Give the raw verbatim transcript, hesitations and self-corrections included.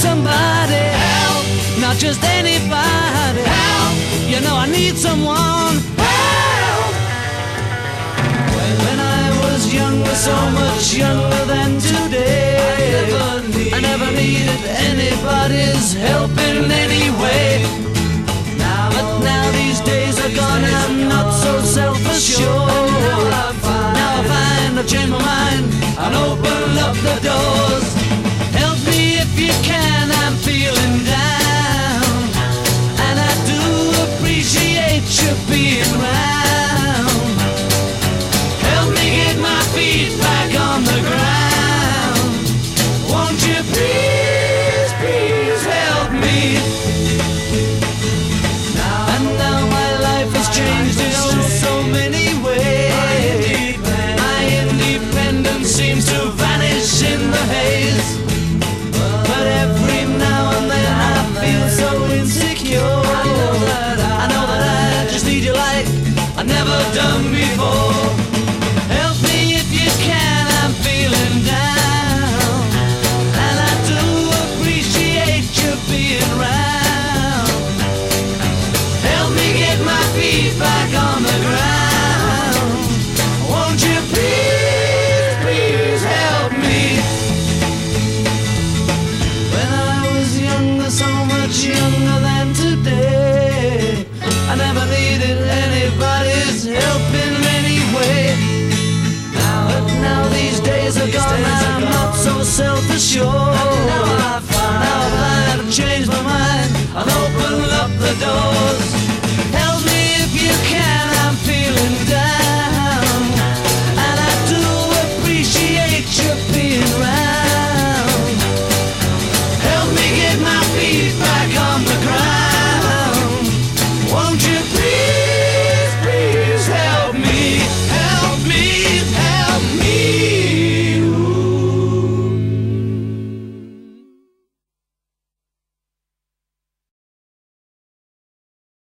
somebody. Help! Not just anybody. Help! You know I need someone. Help! When I was younger, so much younger than today, I never, need, I never needed anybody's help in any way. Now, but now these days are gone, I'm not so self-assured. Now I find I've changed my mind and open up the